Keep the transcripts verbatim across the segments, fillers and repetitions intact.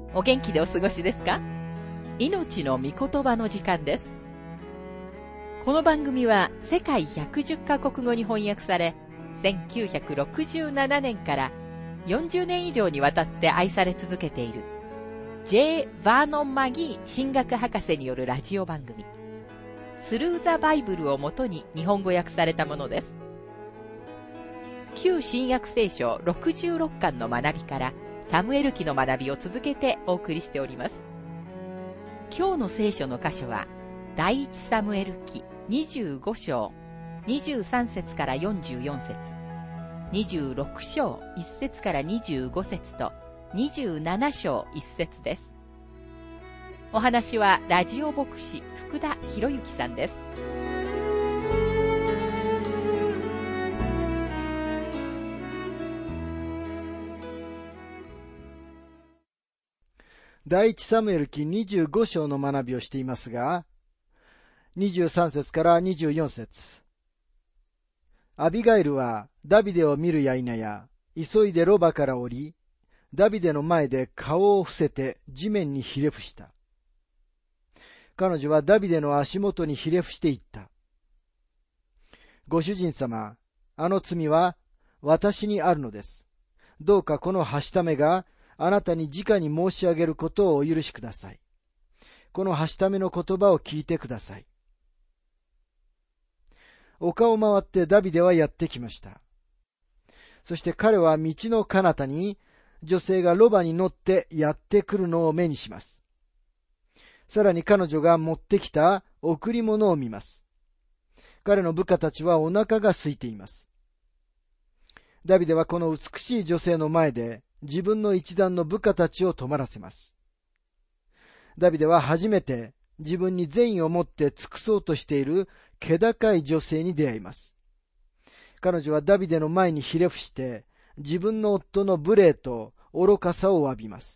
お元気でお過ごしですか？命の御言葉の時間です。この番組は世界ひゃくじゅっカ国語に翻訳され、せんきゅうひゃくろくじゅうななねんからよんじゅうねん以上にわたって愛され続けている J. バーノン・マギー神学博士によるラジオ番組、スルー・ザ・バイブルをもとに日本語訳されたものです。旧新約聖書ろくじゅうろっかんの学びからサムエル記の学びを続けてお送りしております。今日の聖書の箇所は第一サムエル記にじゅうご章にじゅうさん節からよんじゅうよん節、にじゅうろく章いち節からにじゅうご節とにじゅうなな章いち節です。お話はラジオ牧師福田博之さんです。 第一サムエル記にじゅうご章の学びをしていますが、にじゅうさん節からにじゅうよん節。アビガイルはダビデを見るや否や、急いでロバから降り、ダビデの前で顔を伏せて地面にひれ伏した。彼女はダビデの足元にひれ伏していった。ご主人様、あの罪は私にあるのです。どうかこのはしためがあなたに直に申し上げることをお許しください。このはしための言葉を聞いてください。丘を回ってダビデはやってきました。そして彼は道の彼方に女性がロバに乗ってやってくるのを目にします。さらに彼女が持ってきた贈り物を見ます。彼の部下たちはお腹が空いています。ダビデはこの美しい女性の前で自分の一団の部下たちを止まらせます。ダビデは初めて自分に善意を持って尽くそうとしている気高い女性に出会います。彼女はダビデの前にひれ伏して自分の夫の無礼と愚かさを詫びます。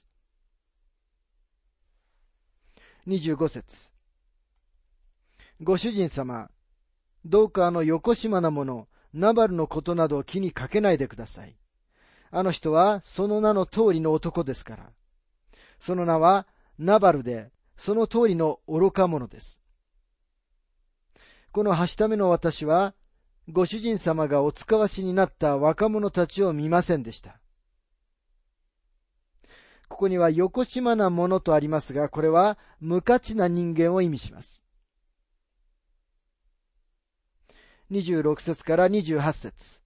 にじゅうご節。ご主人様、どうかあのよこしまなものナバルのことなどを気にかけないでください。あの人はその名の通りの男ですから。その名はナバルで、その通りの愚か者です。このはしための私は、ご主人様がお使わしになった若者たちを見ませんでした。ここにはよこしまなものとありますが、これは無価値な人間を意味します。にじゅうろく節からにじゅうはち節。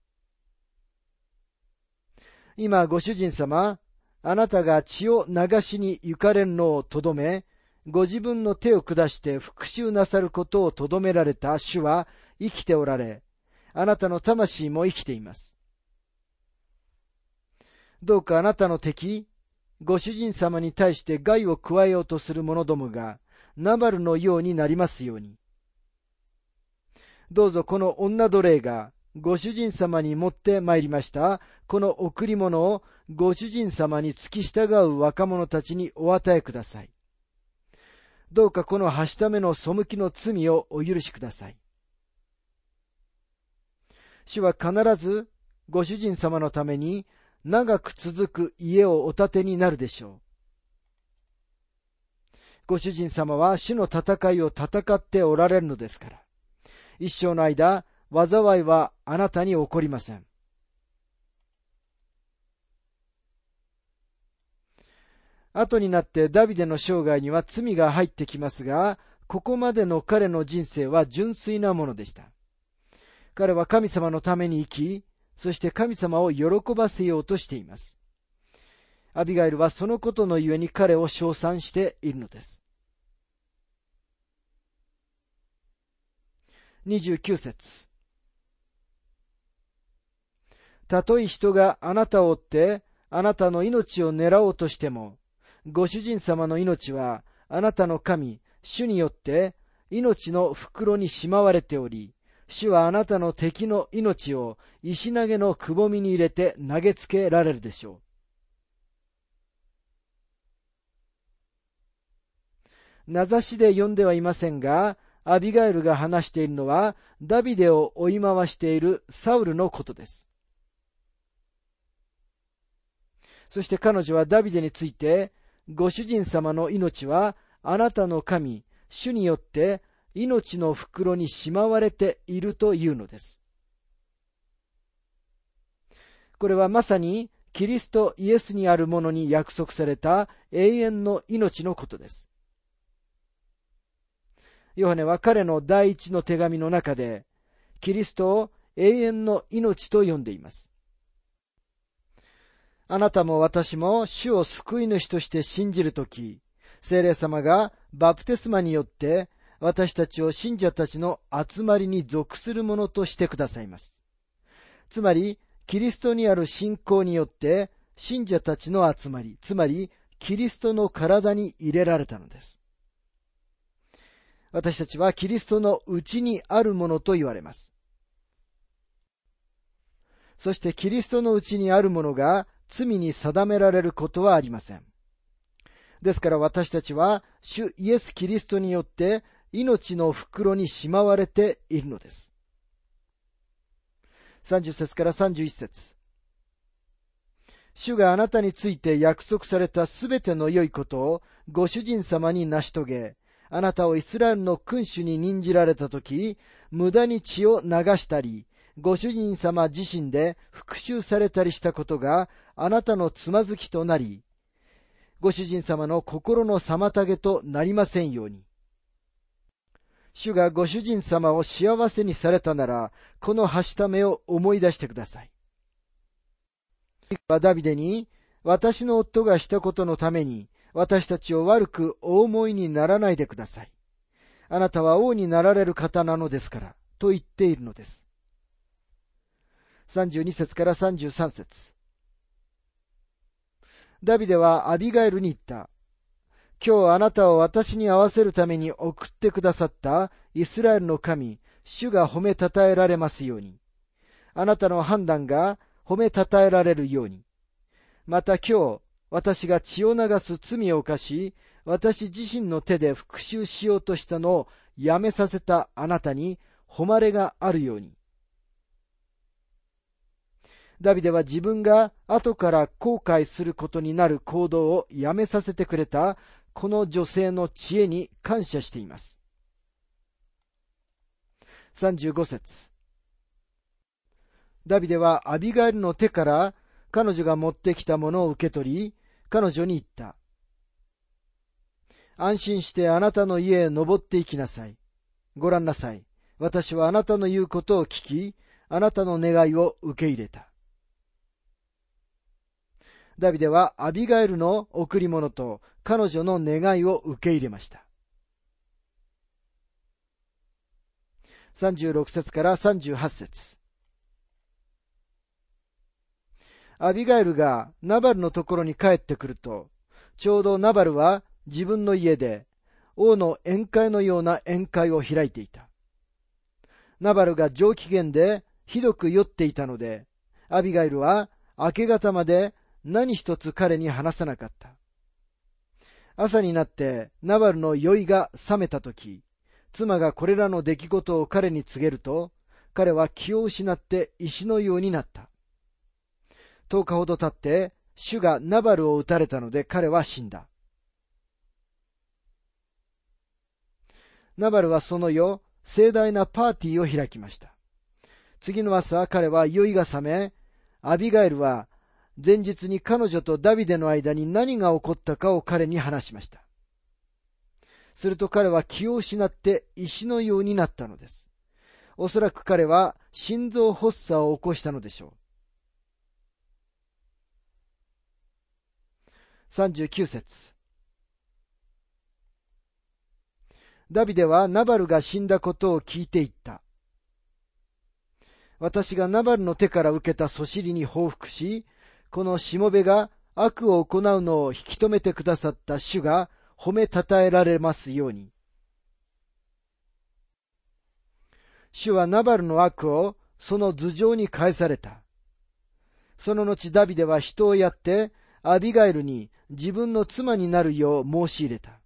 今ご主人様、あなたが血を流しに行かれるのをとどめ、ご自分の手を下して復讐なさることをとどめられた主は生きておられ、あなたの魂も生きています。どうかあなたの敵、ご主人様に対して害を加えようとする者どもがナバルのようになりますように。どうぞこの女奴隷がご主人様に持って参りましたこの贈り物をご主人様に付き従う若者たちにお与えください。どうかこのはしための背きの罪をお許しください。主は必ずご主人様のために長く続く家をお建てになるでしょう。ご主人様は主の戦いを戦っておられるのですから、一生の間災いはあなたに起こりません。後になってダビデの生涯には罪が入ってきますが、ここまでの彼の人生は純粋なものでした。彼は神様のために生き、そして神様を喜ばせようとしています。アビガイルはそのことのゆえに彼を称賛しているのです。にじゅうきゅう節。たとえ人があなたを追ってあなたの命を狙おうとしても、ご主人様の命はあなたの神、主によって命の袋にしまわれており、主はあなたの敵の命を石投げのくぼみに入れて投げつけられるでしょう。名指しで呼んではいませんが、アビガイルが話しているのはダビデを追い回しているサウルのことです。そして彼女はダビデについて、 ご主人様の命はあなたの神、主によって命の袋にしまわれているというのです。これはまさにキリストイエスにあるものに約束された永遠の命のことです。ヨハネは彼の第一の手紙の中で、キリストを永遠の命と呼んでいます。あなたも私も主を救い主として信じるとき、聖霊様がバプテスマによって私たちを信者たちの集まりに属するものとしてくださいます。つまり、キリストにある信仰によって信者たちの集まり、つまりキリストの体に入れられたのです。私たちはキリストのうちにあるものと言われます。そしてキリストのうちにあるものが罪に定められることはありません。ですから私たちは主イエス・キリストによって命の袋にしまわれているのです。さんじゅっ節からさんじゅういち節。主があなたについて約束されたすべての良いことをご主人様に成し遂げ、あなたをイスラエルの君主に任じられたとき、無駄に血を流したり、ご主人様自身で復讐されたりしたことがあなたのつまずきとなり、ご主人様の心の妨げとなりませんように。主がご主人様を幸せにされたなら、このはしためを思い出してください。ダビデに、私の夫がしたことのために、私たちを悪くお思いにならないでください。あなたは王になられる方なのですから、と言っているのです。さんじゅうに節からさんじゅうさん節。ダビデはアビガイルに言った。今日あなたを私に会わせるために送ってくださったイスラエルの神、主が褒めたたえられますように。あなたの判断が褒めたたえられるように。また今日、私が血を流す罪を犯し、私自身の手で復讐しようとしたのをやめさせたあなたに誉れがあるように。ダビデは自分が後から後悔することになる行動をやめさせてくれたこの女性の知恵に感謝しています。さんじゅうご節。ダビデはアビガイルの手から彼女が持ってきたものを受け取り、彼女に言った。安心してあなたの家へ登って行きなさい。ご覧なさい。私はあなたの言うことを聞き、あなたの願いを受け入れた。ダビデはアビガイルの贈り物と彼女の願いを受け入れました。さんじゅうろく節からさんじゅうはち節。アビガイルがナバルのところに帰ってくると、ちょうどナバルは自分の家で王の宴会のような宴会を開いていた。ナバルが上機嫌でひどく酔っていたので、アビガイルは明け方まで何一つ彼に話さなかった。朝になってナバルの酔いが覚めたとき、妻がこれらの出来事を彼に告げると、彼は気を失って石のようになった。十日ほど経って、主がナバルを撃たれたので彼は死んだ。ナバルはその夜、盛大なパーティーを開きました。次の朝、彼は酔いが覚め、アビガイルは前日に彼女とダビデの間に何が起こったかを彼に話しました。すると彼は気を失って石のようになったのです。おそらく彼は心臓発作を起こしたのでしょう。さんじゅうきゅう節。ダビデはナバルが死んだことを聞いていった。私がナバルの手から受けたそしりに報復し、このしもべが悪を行うのを引き止めてくださった主が褒めたたえられますように。主はナバルの悪をその頭上に返された。その後ダビデは人をやってアビガイルに自分の妻になるよう申し入れた。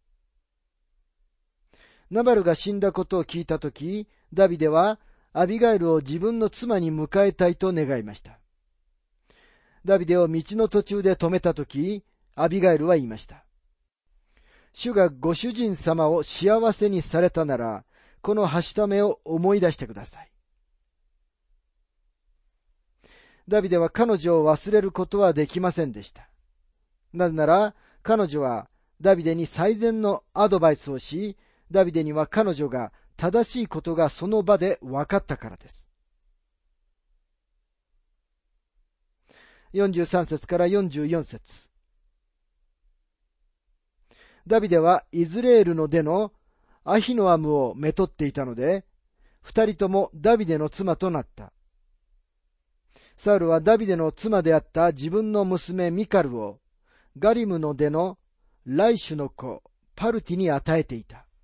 ナバルが死んだことを聞いたとき、ダビデはアビガイルを自分の妻に迎えたいと願いました。ダビデを道の途中で止めたとき、 アビガイルは言いました。主がご主人様を幸せにされたなら、このはしためを思い出してください。ダビデは彼女を忘れることはできませんでした。なぜなら、彼女はダビデに最善のアドバイスをし、ダビデには彼女が正しいことがその場で分かったからです。よんじゅうさん節からよんじゅうよん節。ダビデはイズレールの出のアヒノアムをめとっていたので、二人ともダビデの妻となった。サウルはダビデの妻であった自分の娘ミカルをガリムの出のライシュの子パルティに与えていた。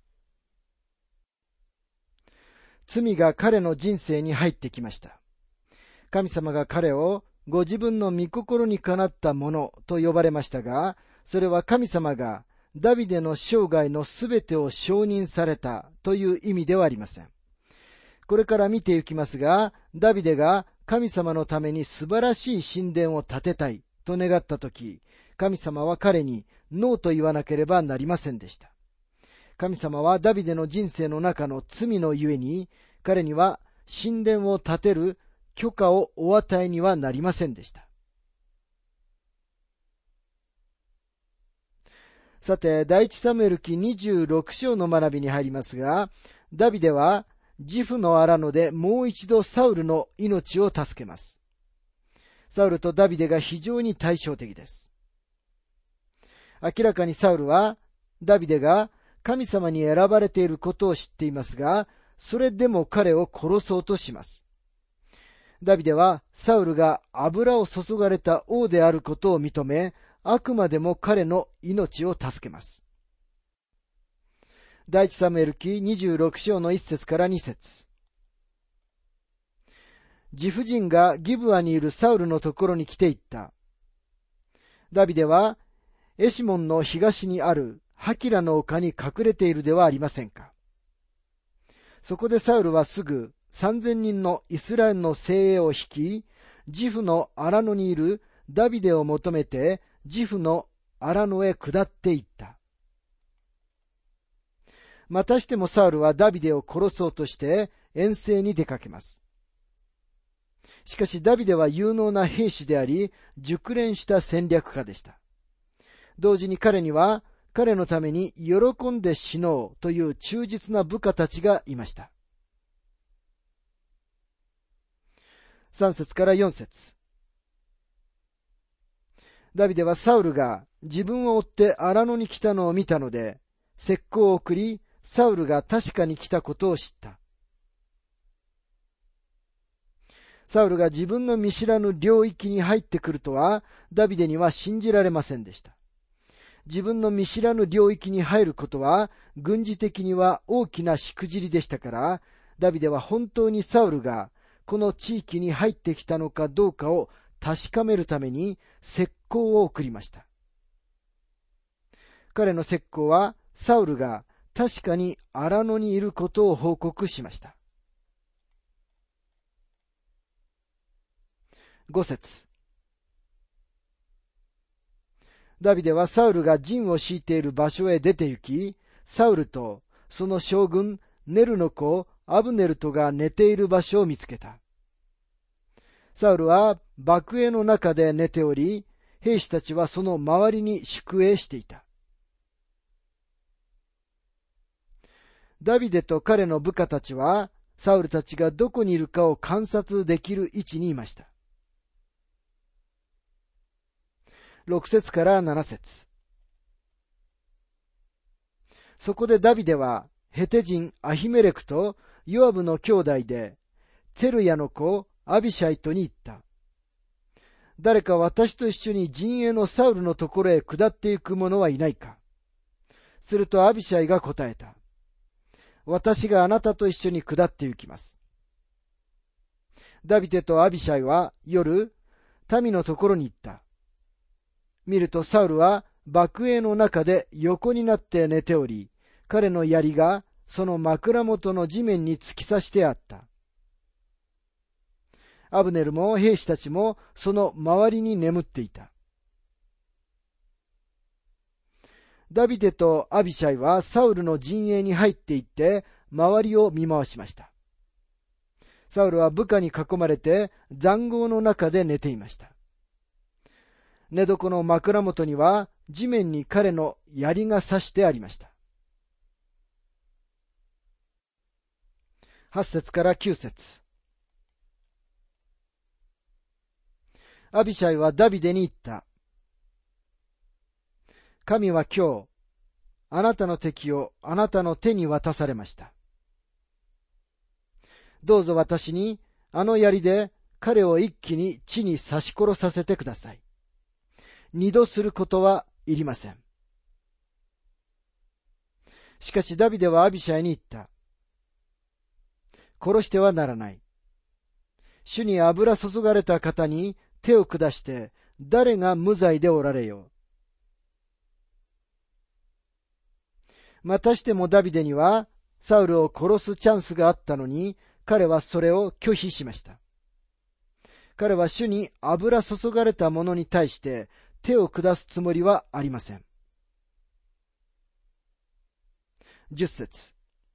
罪が彼の人生に入ってきました。神様が彼をご自分の御心にかなったものと呼ばれましたが、それは神様がダビデの生涯のすべてを承認されたという意味ではありません。これから見ていきますが、ダビデが神様のために素晴らしい神殿を建てたいと願ったとき、神様は彼にノーと言わなければなりませんでした。神様はダビデの人生の中の罪のゆえに、彼には神殿を建てる許可をお与えにはなりませんでした。さて、第一サムエル記にじゅうろく章の学びに入りますが、ダビデはジフの荒野でもう一度サウルの命を助けます。サウルとダビデが非常に対照的です。明らかにサウルはダビデが神様に選ばれていることを知っていますが、それでも彼を殺そうとします。ダビデはサウルが油を注がれた王であることを認め、あくまでも彼の命を助けます。第一サムエル記にじゅうろく章のいち節からに節。ジフ人がギブアにいるサウルのところに来ていった。ダビデはエシモンの東にあるハキラの丘に隠れているではありませんか。そこでサウルはすぐ三千人のイスラエルの精鋭を率き、ジフの荒野にいるダビデを求めてジフの荒野へ下っていった。またしてもサウルはダビデを殺そうとして遠征に出かけます。しかしダビデは有能な兵士であり、熟練した戦略家でした。同時に彼には彼のために喜んで死のうという忠実な部下たちがいました。さん節からよん節。ダビデはサウルが自分を追って荒野に来たのを見たので、石膏を送り、サウルが確かに来たことを知った。サウルが自分の見知らぬ領域に入ってくるとは、ダビデには信じられませんでした。自分の見知らぬ領域に入ることは、軍事的には大きなしくじりでしたから、ダビデは本当にサウルがこの地域に入ってきたのかどうかを確かめるために石膏を送りました。彼の石膏はサウルが確かに荒野にいることを報告しました。ご節。ダビデはサウルが陣を敷いている場所へ出て行き、サウルとその将軍ネルの子アブネルとが寝ている場所を見つけた。サウルは幕営の中で寝ており、兵士たちはその周りに宿営していた。ダビデと彼の部下たちは、サウルたちがどこにいるかを観察できる位置にいました。ろく節からなな節。そこでダビデは、ヘテ人アヒメレクとヨアブの兄弟で、ツェルヤの子アビシャイトに言った。誰か私と一緒に陣営のサウルのところへ下っていく者はいないか。するとアビシャイが答えた。私があなたと一緒に下って行きます。ダビデとアビシャイは夜、民のところに行った。見るとサウルは幕営の中で横になって寝ており、彼の槍がその枕元の地面に突き刺してあった。アブネルも兵士たちもその周りに眠っていた。 ダビデとアビシャイはサウルの陣営に入っていって、周りを見回しました。サウルは部下に囲まれて塹壕の中で寝ていました。寝床の枕元には地面に彼の槍が刺してありました。はち節からきゅう節。アビシャイはダビデに言った。神は今日、あなたの敵をあなたの手に渡されました。どうぞ私にあの槍で彼を一気に地に刺し殺させてください。二度することはいりません。しかしダビデはアビシャイに言った。殺してはならない。主に油注がれた方に手を下して誰が無罪でおられよう。またしてもダビデにはサウルを殺すチャンスがあったのに、彼はそれを拒否しました。彼は主に油注がれた者に対して手を下すつもりはありません。十節。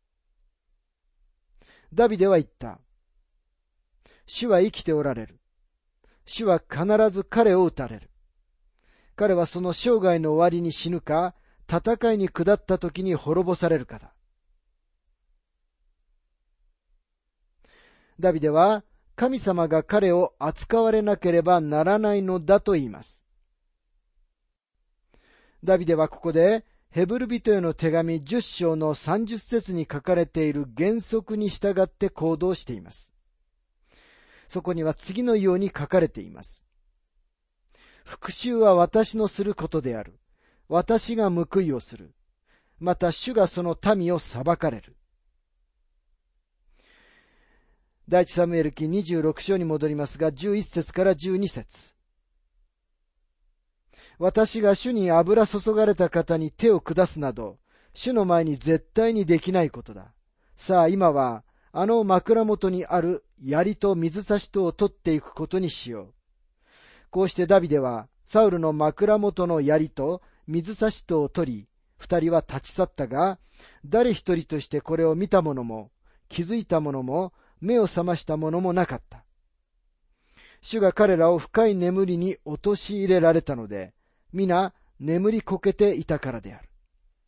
ダビデは言った。主は生きておられる。主は必ず彼を撃たれる。彼はその生涯の終わりに死ぬか、戦いに下った時に滅ぼされるかだ。ダビデは神様が彼を扱われなければならないのだと言います。ダビデはここでヘブル人への手紙じゅっ章のさんじゅっ節に書かれている原則に従って行動しています。そこには次のように書かれています。復讐は私のすることである。私が報いをする。また主がその民を裁かれる。第一サムエル記にじゅうろく章に戻りますが、じゅういち節からじゅうに節。私が主に油注がれた方に手を下すなど、主の前に絶対にできないことだ。さあ今は、あの枕元にある槍と水差しとを取っていくことにしよう。こうしてダビデは、サウルの枕元の槍と水差しとを取り、二人は立ち去ったが、誰一人としてこれを見た者も、気づいた者も、目を覚ました者もなかった。主が彼らを深い眠りに陥れられたので、皆眠りこけていたからである。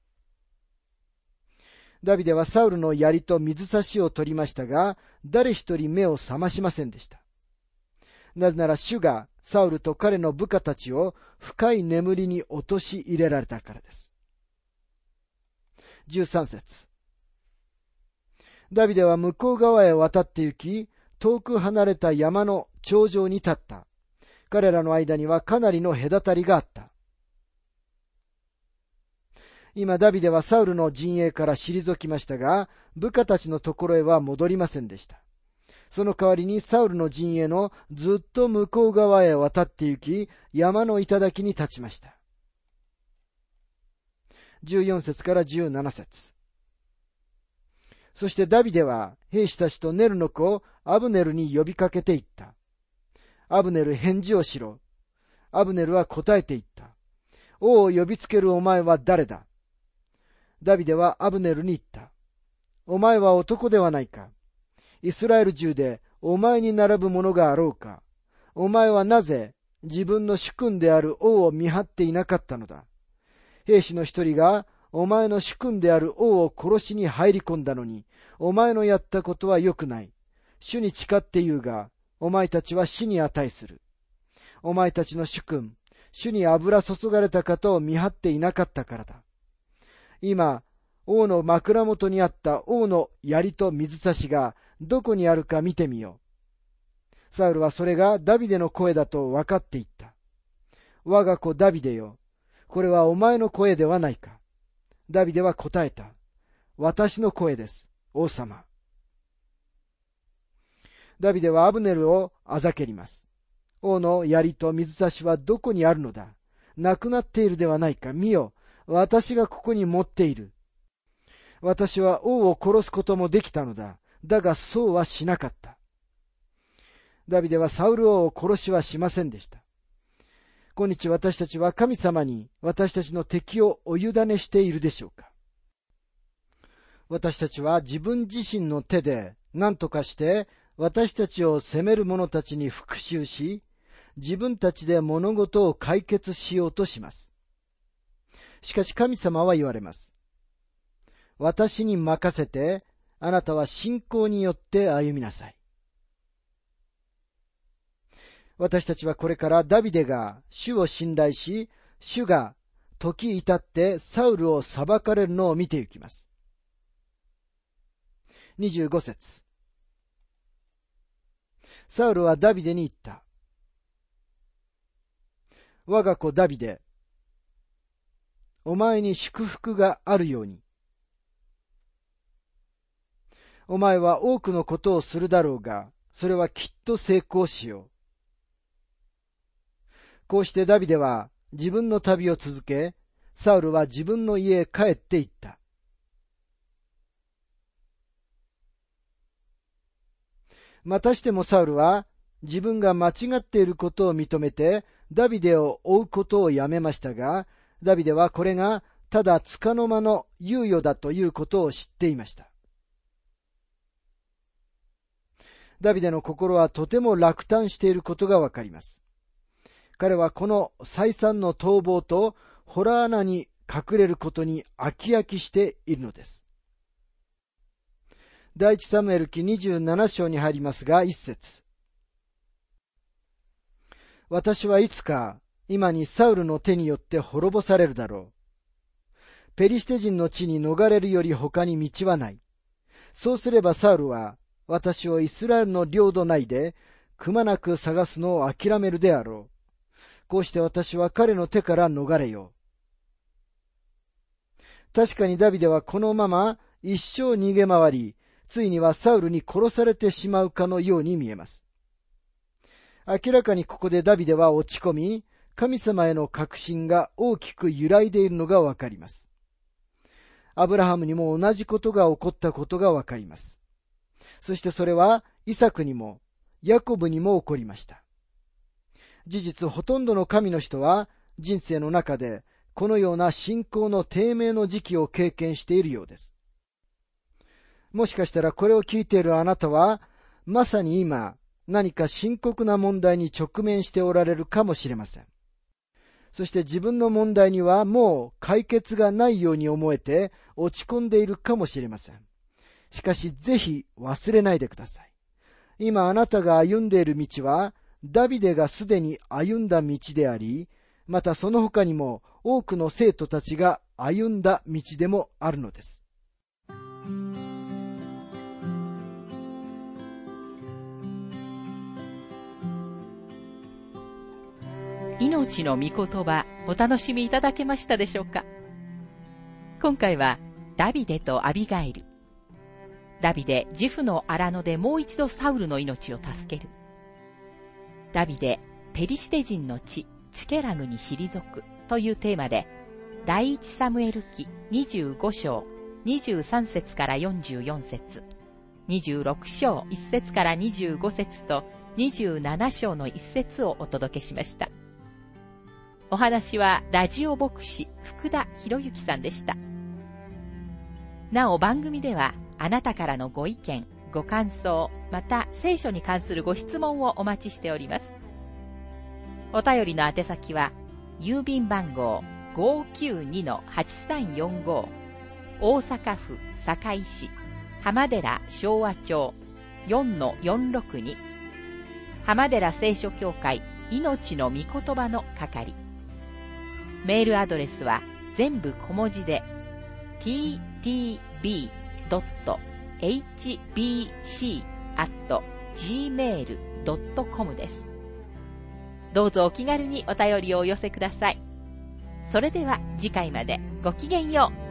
ダビデはサウルの槍と水差しを取りましたが、誰一人目を覚ましませんでした。なぜなら主がサウルと彼の部下たちを深い眠りに陥れられたからです。じゅうさん節。ダビデは向こう側へ渡って行き、遠く離れた山の頂上に立った。彼らの間にはかなりの隔たりがあった。今ダビデはサウルの陣営から退きましたが、部下たちのところへは戻りませんでした。その代わりにサウルの陣営のずっと向こう側へ渡って行き、山の頂に立ちました。じゅうよん節からじゅうなな節。そしてダビデは兵士たちとネルの子アブネルに呼びかけていった。アブネル、返事をしろ。アブネルは答えていった。王を呼びつけるお前は誰だ。ダビデはアブネルに言った。お前は男ではないか。イスラエル中でお前に並ぶ者があろうか。お前はなぜ自分の主君である王を見張っていなかったのだ。兵士の一人がお前の主君である王を殺しに入り込んだのに、お前のやったことは良くない。主に誓って言うが、お前たちは死に値する。お前たちの主君、主に油注がれた方を見張っていなかったからだ。今、王の枕元にあった王の槍と水差しがどこにあるか見てみよう。サウルはそれがダビデの声だと分かっていった。我が子ダビデよ、これはお前の声ではないか。ダビデは答えた。私の声です、王様。ダビデはアブネルをあざけります。王の槍と水差しはどこにあるのだ。なくなっているではないか。見よ、私がここに持っている。私は王を殺すこともできたのだ。だがそうはしなかった。ダビデはサウル王を殺しはしませんでした。 今日私たちは神様に私たちの敵をお委ねしているでしょうか。私たちは自分自身の手で何とかして私たちを責める者たちに復讐し、自分たちで物事を解決しようとします。しかし神様は言われます。私に任せて、あなたは信仰によって歩みなさい。私たちはこれからダビデが主を信頼し、主が時至ってサウルを裁かれるのを見ていきます。にじゅうご節。サウルはダビデに言った。我が子ダビデ、お前に祝福があるように。お前は多くのことをするだろうが、それはきっと成功しよう。こうしてダビデは自分の旅を続け、サウルは自分の家へ帰って行った。またしてもサウルは自分が間違っていることを認めてダビデを追うことをやめましたが、ダビデはこれがただ束の間の猶予だということを知っていました。ダビデの心はとても落胆していることがわかります。彼はこの再三の逃亡とホラー穴に隠れることに飽き飽きしているのです。第一サムエル記にじゅうなな章に入りますが、一節。私はいつか今にサウルの手によって滅ぼされるだろう。ペリシテ人の地に逃れるより他に道はない。そうすればサウルは私をイスラエルの領土内でくまなく探すのを諦めるであろう。こうして私は彼の手から逃れよう。確かにダビデはこのまま一生逃げ回り、ついにはサウルに殺されてしまうかのように見えます。明らかにここでダビデは落ち込み、神様への確信が大きく揺らいでいるのがわかります。アブラハムにも同じことが起こったことがわかります。そしてそれはイサクにもヤコブにも起こりました。事実、ほとんどの神の人は人生の中でこのような信仰の低迷の時期を経験しているようです。もしかしたらこれを聞いているあなたはまさに今何か深刻な問題に直面しておられるかもしれません。そして自分の問題にはもう解決がないように思えて落ち込んでいるかもしれません。しかしぜひ忘れないでください。今あなたが歩んでいる道はダビデがすでに歩んだ道であり、またその他にも多くの生徒たちが歩んだ道でもあるのです。 命の御言葉、お楽しみいただけましたでしょうか。今回はダビデとアビガイル。ダビデ、ジフの荒野でもう一度サウルの命を助ける。ダビデ、ペリシテ人の地、ツケラグに退くというテーマで、第一サムエル記にじゅうご章にじゅうさん節からよんじゅうよん節、にじゅうろく章いち節からにじゅうご節とにじゅうなな章のいち節をお届けしました。お話はラジオ牧師福田博之さんでした。なお番組ではあなたからのご意見、ご感想、また聖書に関するご質問をお待ちしております。お便りの宛先は郵便番号 ごーきゅうにのはちさんよんご 大阪府堺市浜寺昭和町 よんのよんろくに 浜寺聖書協会命の御言葉の係。メールアドレスは全部小文字で ティーティービードットエイチビーシーアットジーメールドットコム です。どうぞお気軽にお便りをお寄せください。それでは次回までごきげんよう。